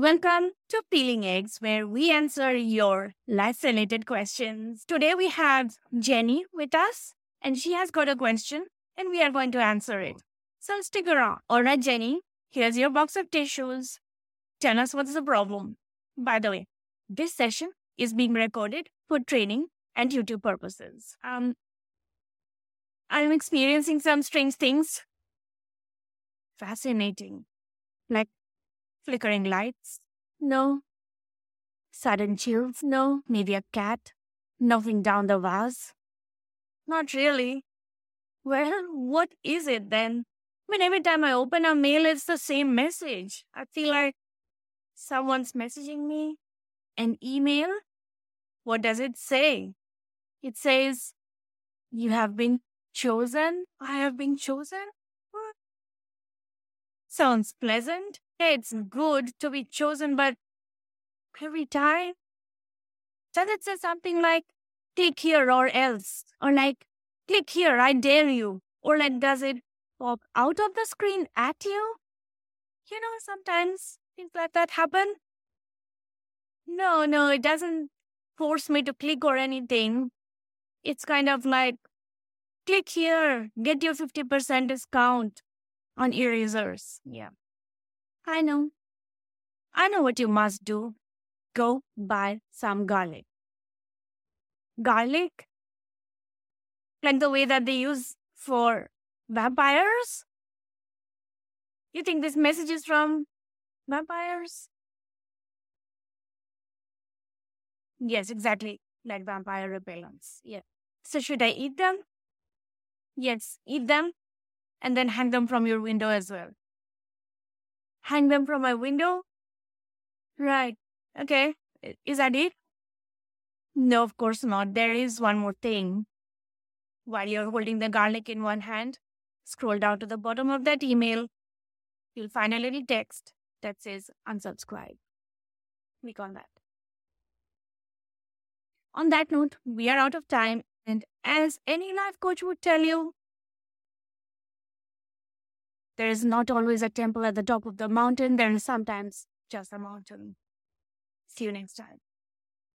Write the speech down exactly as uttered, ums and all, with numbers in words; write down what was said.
Welcome to Peeling Eggs, where we answer your life related questions. Today we have Jenny with us, and she has got a question, and we are going to answer it. So stick around. All right, Jenny, here's your box of tissues. Tell us what's the problem. By the way, this session is being recorded for training and YouTube purposes. Um, I'm experiencing some strange things. Fascinating. Like flickering lights? No. Sudden chills? No. Maybe a cat knocking down the vase? Not really. Well, what is it then? I mean, every time I open a mail, it's the same message. I feel like someone's messaging me. An email? What does it say? It says, you have been chosen? I have been chosen? What? Sounds pleasant. It's good to be chosen, but every time, does it say something like, click here or else? Or like, click here, I dare you? Or like, does it pop out of the screen at you? You know, sometimes things like that happen. No, no, it doesn't force me to click or anything. It's kind of like, click here, get your fifty percent discount on erasers. Yeah. I know. I know what you must do. Go buy some garlic. Garlic? Like the way that they use for vampires? You think this message is from vampires? Yes, exactly. Like vampire repellents. Yeah. So should I eat them? Yes, eat them and then hang them from your window as well. Hang them from my window? Right. Okay. I- Is that it? No, of course not. There is one more thing. While you're holding the garlic in one hand, scroll down to the bottom of that email. You'll find a little text that says unsubscribe. Click on that. On that note, we are out of time. And as any life coach would tell you, there is not always a temple at the top of the mountain. There is sometimes just a mountain. See you next time.